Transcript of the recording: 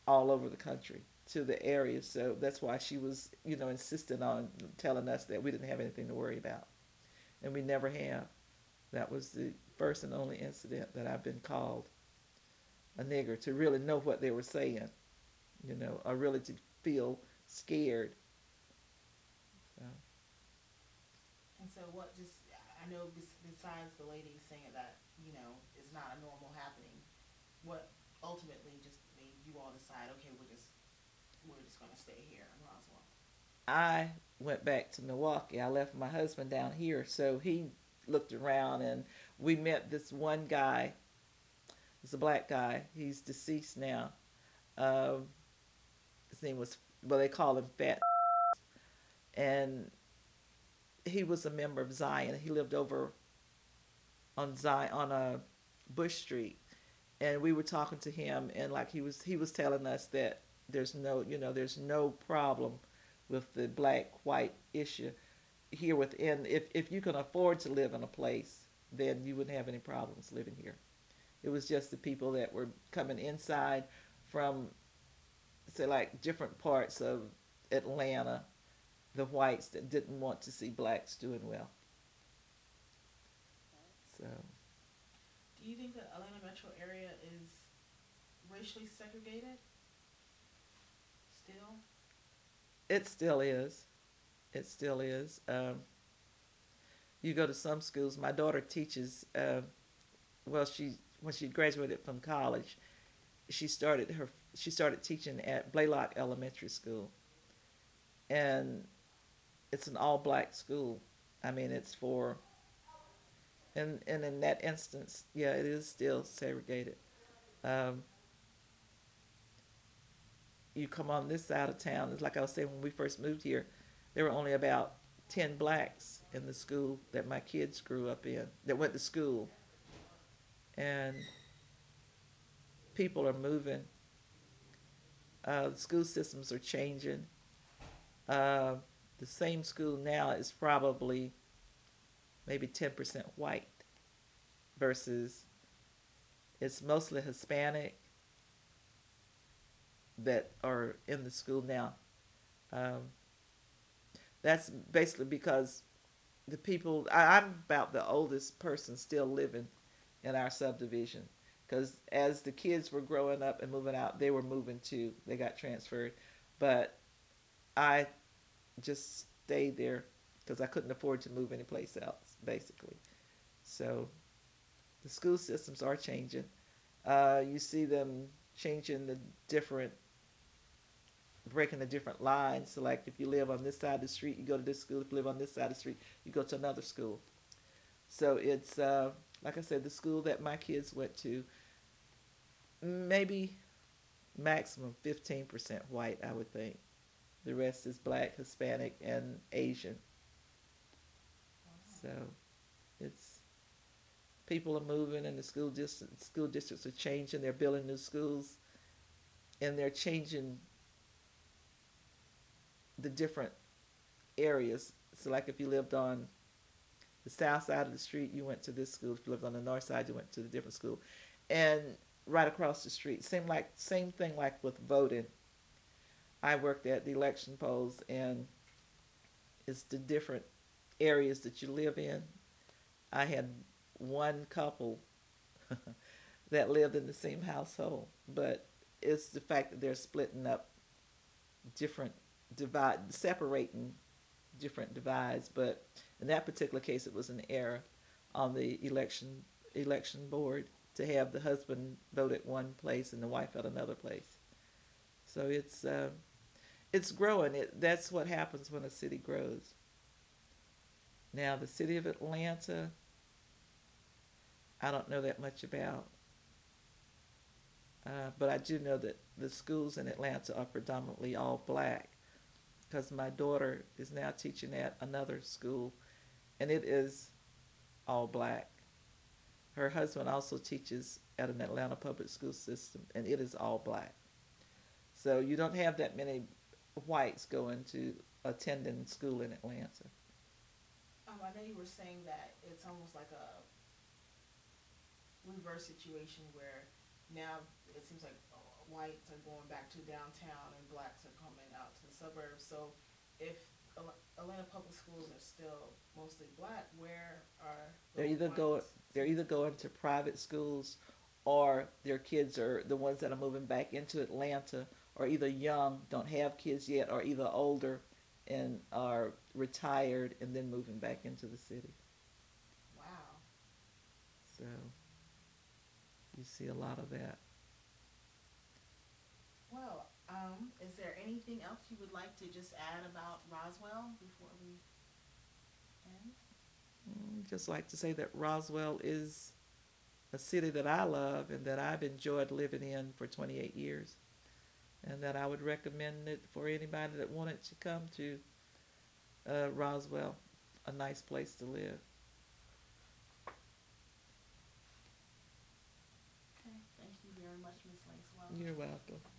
all over the country to the area. So that's why she was, insisting on telling us that we didn't have anything to worry about. And we never have. That was the first and only incident that I've been called a nigger, to really know what they were saying, or really to feel scared. So, And so, what just, I know besides the lady saying that, is not a normal happening, what ultimately just made you all decide, okay, we're just going to stay here in Roswell? I went back to Milwaukee. I left my husband down here, so he looked around and we met this one guy. He's a black guy. He's deceased now. Um, his name was, well, they call him Fat, and he was a member of Zion. He lived over on Zion on a Bush Street, and we were talking to him, and like he was telling us that there's no problem with the black white issue here within. If you can afford to live in a place, then you wouldn't have any problems living here. It was just the people that were coming inside from, say, like different parts of Atlanta, the whites that didn't want to see blacks doing well. So Do you think the Atlanta metro area is racially segregated still? it still is. It still is. You go to some schools. My daughter teaches. Well, she when she graduated from college, she started teaching at Blaylock Elementary School, and it's an all black school. I mean, it's for, and in that instance, yeah, it is still segregated. Um, you come on this side of town. It's like I was saying when we first moved here, there were only about 10 blacks in the school that my kids grew up in that went to school, and people are moving. The school systems are changing. Uh, the same school now is probably maybe 10% white versus it's mostly Hispanic that are in the school now. Um, that's basically because I'm about the oldest person still living in our subdivision. Because as the kids were growing up and moving out, they were moving too. They got transferred. But I just stayed there because I couldn't afford to move anyplace else, basically. So the school systems are changing. You see them changing the different, breaking the different lines. So, like, if you live on this side of the street, you go to this school. If you live on this side of the street, you go to another school. So it's like I said, the school that my kids went to, maybe maximum 15% white, I would think. The rest is black, Hispanic, and Asian. Wow. So it's people are moving, and the school districts are changing. They're building new schools, and they're changing the different areas. So, like if you lived on the south side of the street, you went to this school. If you lived on the north side, you went to a different school. And right across the street, same thing like with voting. I worked at the election polls, and it's the different areas that you live in. I had one couple that lived in the same household, but it's the fact that they're splitting up different separating different divides. But in that particular case, it was an error on the election board to have the husband vote at one place and the wife at another place. So it's growing. That's what happens when a city grows. Now the city of Atlanta, I don't know that much about, but I do know that the schools in Atlanta are predominantly all black because my daughter is now teaching at another school, and it is all black. Her husband also teaches at an Atlanta public school system, and it is all black. So you don't have that many whites going to attending school in Atlanta. I know you were saying that it's almost like a reverse situation where now it seems like whites are going back to downtown and blacks are coming out to the suburbs. So if Atlanta public schools are still mostly black, where are They're those either going whites? they're either going to private schools, or their kids are the ones that are moving back into Atlanta, or either young, don't have kids yet, or either older and are retired and then moving back into the city. Wow. So you see a lot of that. Well, is there anything else you would like to just add about Roswell before we end? Just like to say that Roswell is a city that I love and that I've enjoyed living in for 28 years, and that I would recommend it for anybody that wanted to come to Roswell, a nice place to live. Okay, thank you very much, Ms. Lacewell. You're welcome.